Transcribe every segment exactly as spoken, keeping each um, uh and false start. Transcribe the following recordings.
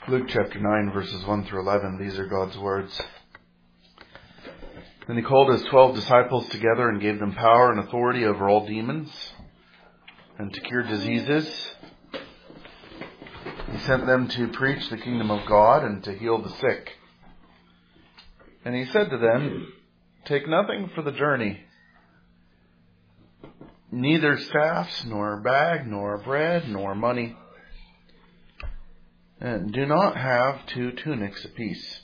Luke chapter nine, verses one through eleven. These are God's words. Then he called his twelve disciples together and gave them power and authority over all demons and to cure diseases. He sent them to preach the kingdom of God and to heal the sick. And he said to them, "Take nothing for the journey, neither staffs, nor bag, nor bread, nor money. And do not have two tunics apiece.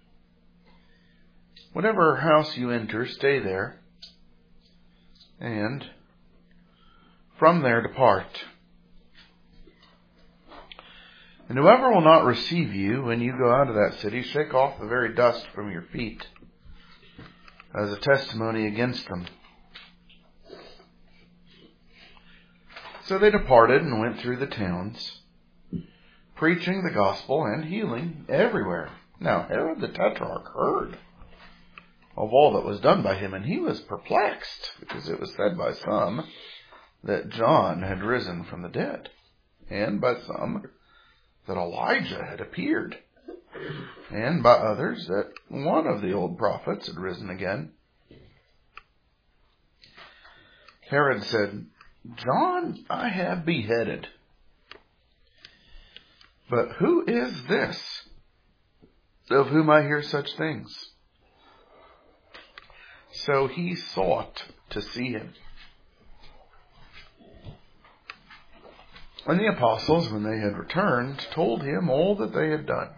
Whatever house you enter, stay there, and from there depart. And whoever will not receive you when you go out of that city, shake off the very dust from your feet as a testimony against them." So they departed and went through the towns, preaching the gospel and healing everywhere. Now Herod the Tetrarch heard of all that was done by him, and he was perplexed, because it was said by some that John had risen from the dead, and by some that Elijah had appeared, and by others that one of the old prophets had risen again. Herod said, "John I have beheaded. But who is this of whom I hear such things?" So he sought to see him. And the apostles, when they had returned, told him all that they had done.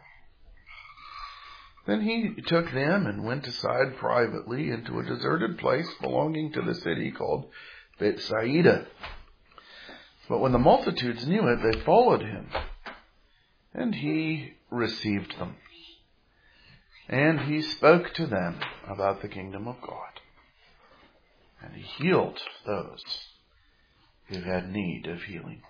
Then he took them and went aside privately into a deserted place belonging to the city called Bethsaida. But when the multitudes knew it, they followed him, and he received them. And he spoke to them about the kingdom of God. And he healed those who had need of healing.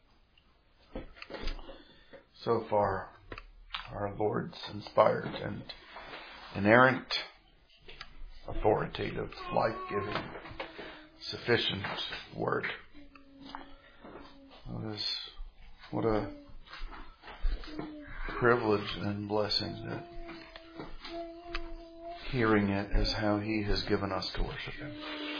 So far, our Lord's inspired and inerrant, authoritative, life-giving, sufficient word. What, is, what a privilege and blessing that hearing it is how he has given us to worship him.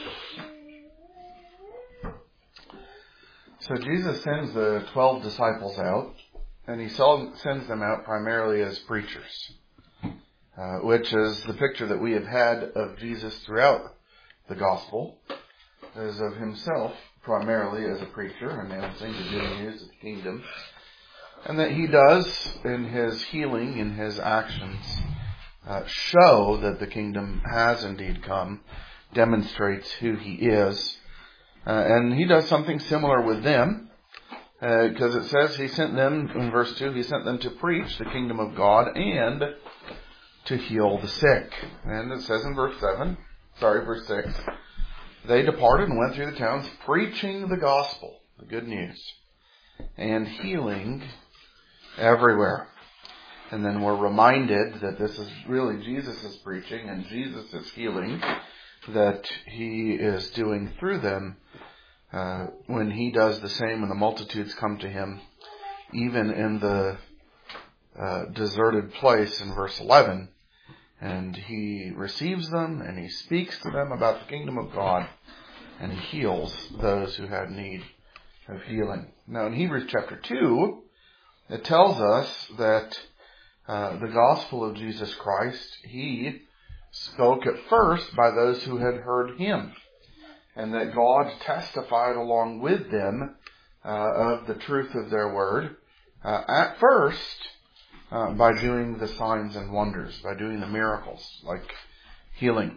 So Jesus sends the twelve disciples out, and he sends them out primarily as preachers, uh, which is the picture that we have had of Jesus throughout the gospel, as of himself primarily as a preacher, announcing the good news of the kingdom, and that he does in his healing, in his actions, uh, show that the kingdom has indeed come, demonstrates who he is. Uh, and he does something similar with them, because uh, it says he sent them, in verse two, he sent them to preach the kingdom of God and to heal the sick. And it says in verse seven, sorry, verse six, they departed and went through the towns preaching the gospel, the good news, and healing everywhere. And then we're reminded that this is really Jesus' preaching and Jesus' healing that he is doing through them uh, when he does the same and the multitudes come to him, even in the uh, deserted place in verse eleven. And he receives them and he speaks to them about the kingdom of God, and he heals those who had need of healing. Now in Hebrews chapter two, it tells us that uh, the gospel of Jesus Christ, he spoke at first by those who had heard him, and that God testified along with them uh, of the truth of their word, uh, at first uh, by doing the signs and wonders, by doing the miracles like healing.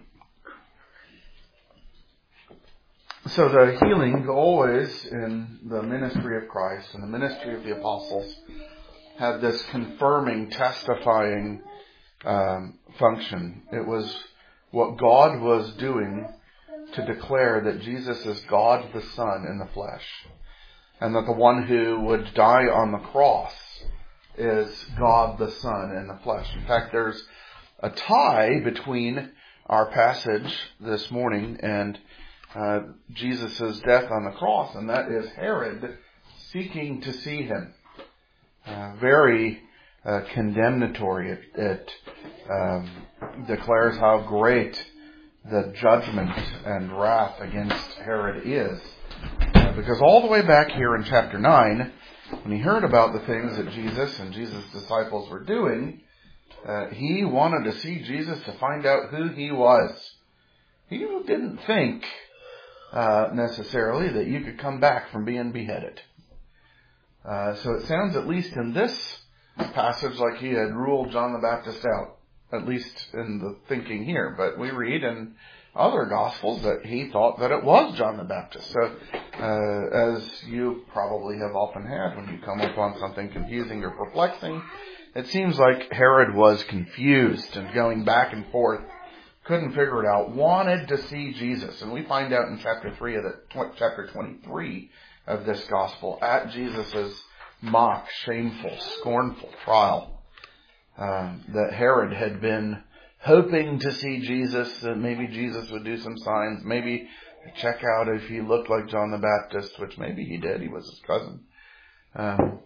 So the healing always in the ministry of Christ and the ministry of the apostles had this confirming, testifying um, function. It was what God was doing to declare that Jesus is God the Son in the flesh, and that the one who would die on the cross is God the Son in the flesh. In fact, there's a tie between our passage this morning and uh, Jesus' death on the cross, and that is Herod seeking to see him. Uh, very uh, condemnatory. It, it um, declares how great the judgment and wrath against Herod is. Uh, because all the way back here in chapter nine, when he heard about the things that Jesus and Jesus' disciples were doing, uh, he wanted to see Jesus to find out who he was. He didn't think uh, necessarily that you could come back from being beheaded. Uh, so it sounds, at least in this passage, like he had ruled John the Baptist out, at least in the thinking here. But we read in other Gospels that he thought that it was John the Baptist. So, uh, as you probably have often had when you come upon something confusing or perplexing, it seems like Herod was confused and going back and forth, couldn't figure it out, wanted to see Jesus. And we find out in chapter three of the, chapter twenty-three of this Gospel, at Jesus' mock, shameful, scornful trial, um, that Herod had been hoping to see Jesus, that maybe Jesus would do some signs, maybe check out if he looked like John the Baptist, which maybe he did, he was his cousin. Um,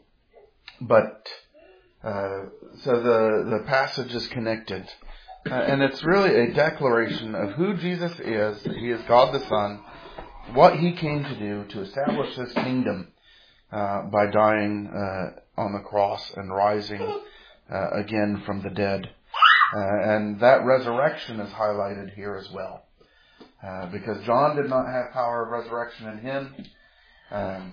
but, uh, so the, the passage is connected. Uh, and it's really a declaration of who Jesus is, that he is God the Son, what he came to do to establish his kingdom uh, by dying uh, on the cross and rising uh, again from the dead. Uh, and that resurrection is highlighted here as well. Uh, because John did not have power of resurrection in him. Um,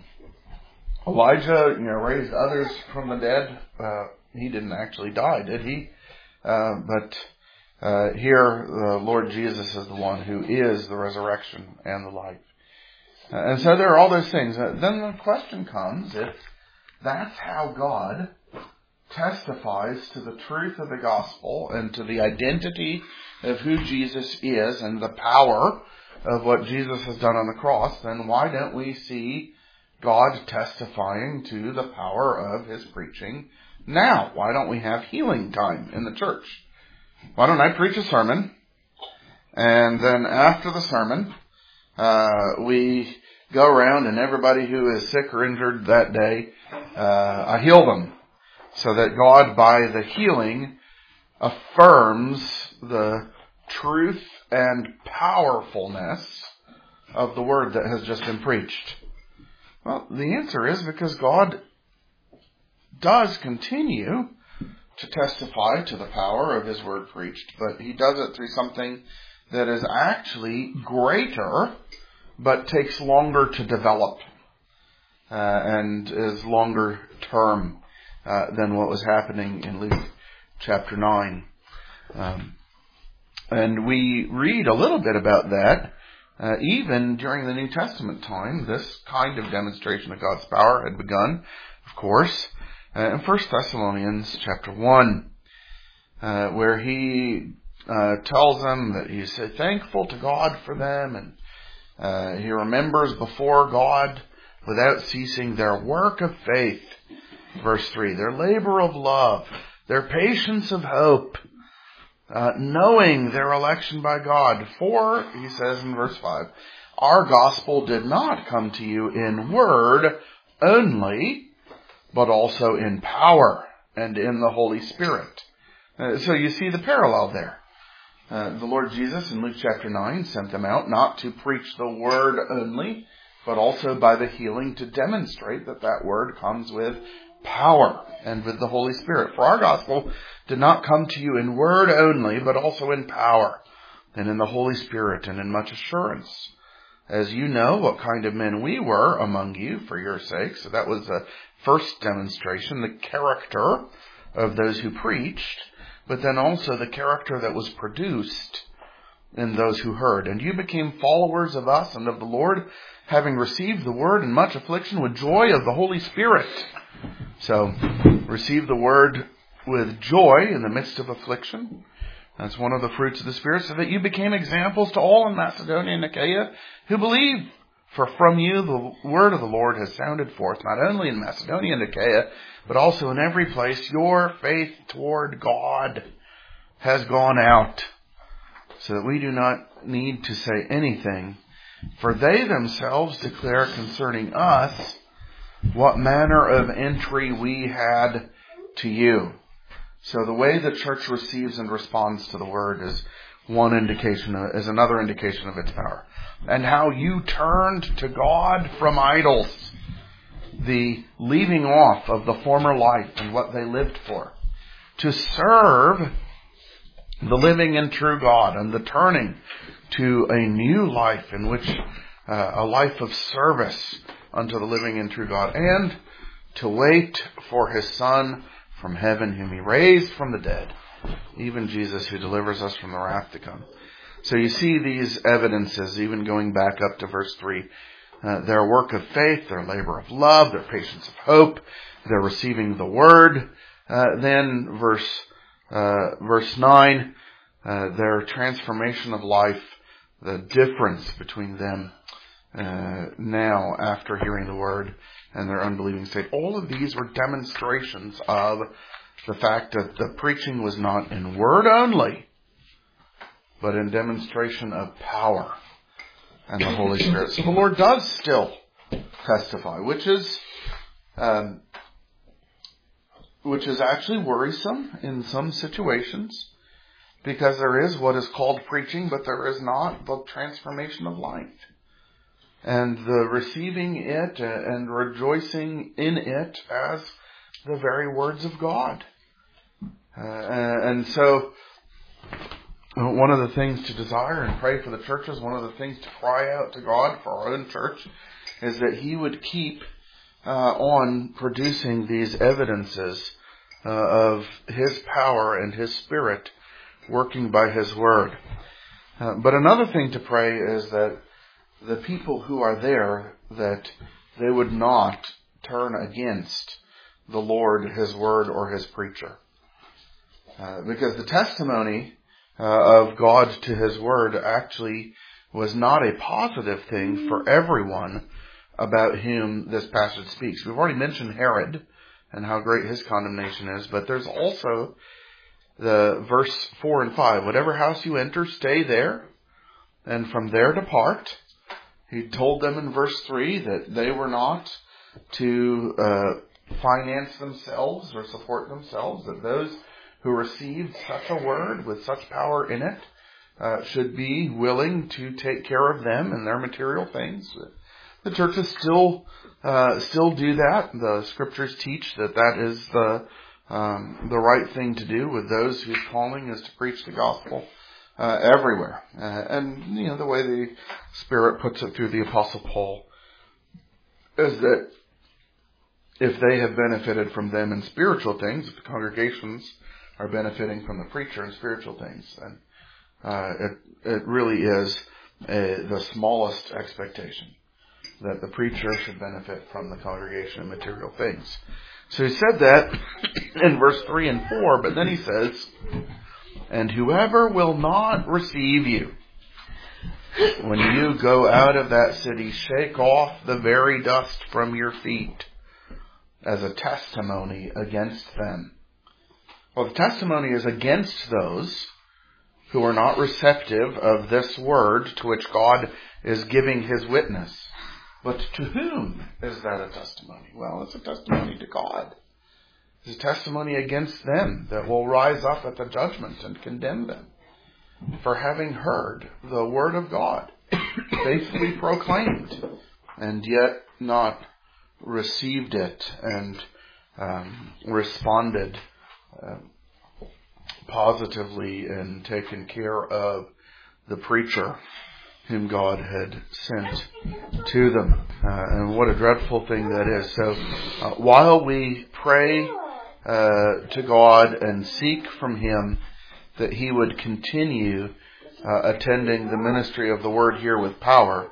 Elijah, you know, raised others from the dead. Uh, he didn't actually die, did he? Uh, but uh, here, the Lord Jesus is the one who is the resurrection and the life. Uh, and so there are all those things. Uh, then the question comes, if that's how God testifies to the truth of the gospel and to the identity of who Jesus is and the power of what Jesus has done on the cross, then why don't we see God testifying to the power of his preaching now? Why don't we have healing time in the church? Why don't I preach a sermon, and then after the sermon, uh, we go around and everybody who is sick or injured that day, uh, I heal them. So that God, by the healing, affirms the truth and powerfulness of the word that has just been preached. Well, the answer is because God does continue to testify to the power of his word preached, but he does it through something that is actually greater, but takes longer to develop, uh, and is longer term. Uh, than what was happening in Luke chapter nine. Um, and we read a little bit about that. Uh, even during the New Testament time, this kind of demonstration of God's power had begun, of course, uh, in First Thessalonians chapter one, uh, where he uh, tells them that he's so thankful to God for them, and uh, he remembers before God without ceasing their work of faith. Verse three, their labor of love, their patience of hope, uh, knowing their election by God. For, he says in verse five, our gospel did not come to you in word only, but also in power and in the Holy Spirit. Uh, so you see the parallel there. Uh, the Lord Jesus in Luke chapter nine sent them out not to preach the word only, but also by the healing to demonstrate that that word comes with power and with the Holy Spirit. For our gospel did not come to you in word only, but also in power and in the Holy Spirit and in much assurance. As you know what kind of men we were among you for your sake. So that was the first demonstration, the character of those who preached, but then also the character that was produced in those who heard. And you became followers of us and of the Lord, having received the word in much affliction with joy of the Holy Spirit. So, receive the word with joy in the midst of affliction. That's one of the fruits of the Spirit, so that you became examples to all in Macedonia and Achaia who believe. For from you the word of the Lord has sounded forth, not only in Macedonia and Achaia, but also in every place. Your faith toward God has gone out, so that we do not need to say anything. For they themselves declare concerning us what manner of entry we had to you. So the way the church receives and responds to the word is one indication, of, is another indication of its power. And how you turned to God from idols, the leaving off of the former life and what they lived for, to serve the living and true God, and the turning to a new life in which uh, a life of service unto the living and true God, and to wait for His Son from heaven, whom He raised from the dead, even Jesus, who delivers us from the wrath to come. So you see these evidences, even going back up to verse three. Uh, their work of faith, their labor of love, their patience of hope, their receiving the word. Uh, then verse uh, verse nine, uh, their transformation of life, the difference between them uh, now after hearing the word and their unbelieving state. All of these were demonstrations of the fact that the preaching was not in word only, but in demonstration of power and the Holy Spirit. So the Lord does still testify, which is um, which is actually worrisome in some situations, because there is what is called preaching, but there is not the transformation of life. And the receiving it and rejoicing in it as the very words of God. Uh, and so one of the things to desire and pray for the churches, one of the things to cry out to God for our own church, is that He would keep uh, on producing these evidences uh, of His power and His Spirit working by His Word. Uh, but another thing to pray is that the people who are there, that they would not turn against the Lord, His Word, or His preacher. Uh, because the testimony Uh, of God to His Word actually was not a positive thing for everyone about whom this passage speaks. We've already mentioned Herod and how great his condemnation is, but there's also the verse four and five. Whatever house you enter, stay there, and from there depart. He told them in verse three that they were not to uh, finance themselves or support themselves, that those who received such a word with such power in it uh, should be willing to take care of them and their material things. The churches still uh, still do that. The scriptures teach that that is the um, the right thing to do with those whose calling is to preach the gospel uh, everywhere. Uh, and you know the way the Spirit puts it through the Apostle Paul is that if they have benefited from them in spiritual things, if the congregations are benefiting from the preacher in spiritual things. And uh, it it really is a, the smallest expectation that the preacher should benefit from the congregation in material things. So he said that in verse three and four, but then he says, and whoever will not receive you, when you go out of that city, shake off the very dust from your feet as a testimony against them. Well, the testimony is against those who are not receptive of this word to which God is giving His witness. But to whom is that a testimony? Well, it's a testimony to God. It's a testimony against them that will rise up at the judgment and condemn them for having heard the word of God faithfully proclaimed and yet not received it and um, responded Uh, positively and taken care of the preacher whom God had sent to them. Uh, and what a dreadful thing that is. So uh, while we pray uh, to God and seek from Him that He would continue uh, attending the ministry of the Word here with power,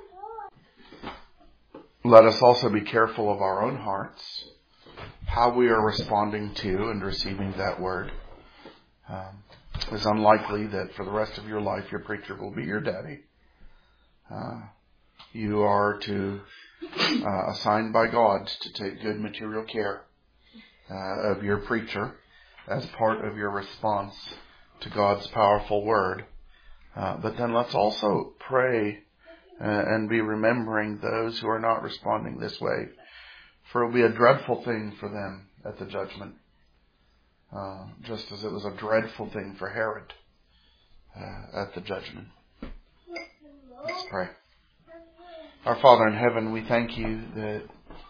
let us also be careful of our own hearts, how we are responding to and receiving that word. Um, it's unlikely that for the rest of your life your preacher will be your daddy. Uh, you are to uh, assigned by God to take good material care uh, of your preacher as part of your response to God's powerful word. Uh, but then let's also pray uh, and be remembering those who are not responding this way. For it will be a dreadful thing for them at the judgment. uh, just as it was a dreadful thing for Herod uh, at the judgment. Let's pray. Our Father in heaven, we thank you that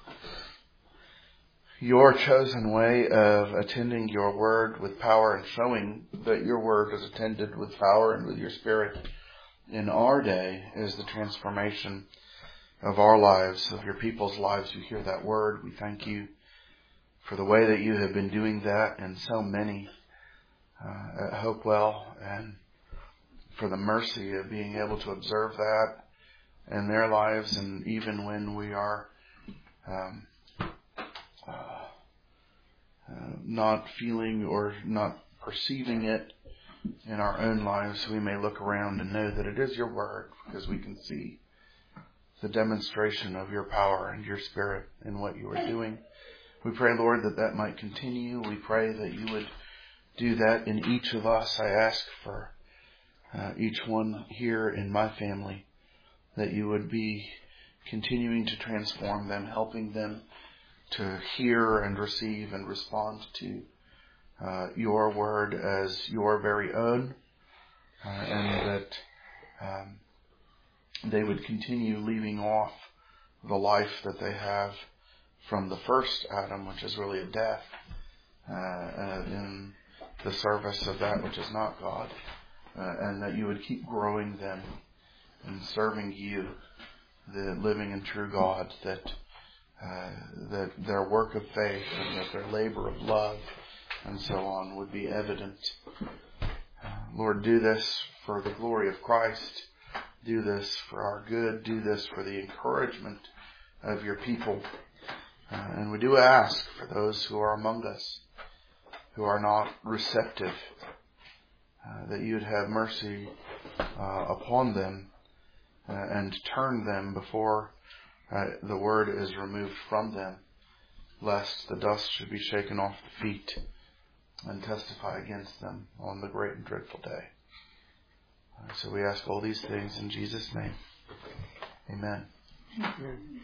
your chosen way of attending your word with power and showing that your word is attended with power and with your Spirit in our day is the transformation of our lives, of your people's lives who hear that word. We thank you for the way that you have been doing that in so many uh, at Hopewell, and for the mercy of being able to observe that in their lives, and even when we are um, uh, uh, not feeling or not perceiving it in our own lives, we may look around and know that it is your word, because we can see the demonstration of your power and your Spirit in what you are doing. We pray, Lord, that that might continue. We pray that you would do that in each of us. I ask for uh, each one here in my family, that you would be continuing to transform them, helping them to hear and receive and respond to uh, your word as your very own, uh, and that um, they would continue leaving off the life that they have from the first Adam, which is really a death, uh, uh, in the service of that which is not God, uh, and that you would keep growing them in serving you, the living and true God, that uh, that their work of faith and that their labor of love and so on would be evident. Uh, Lord, do this for the glory of Christ. Do this for our good. Do this for the encouragement of your people. Uh, and we do ask for those who are among us, who are not receptive, uh, that you would have mercy uh, upon them uh, and turn them before uh, the word is removed from them, lest the dust should be shaken off the feet and testify against them on the great and dreadful day. Uh, so we ask all these things in Jesus' name. Amen. Amen.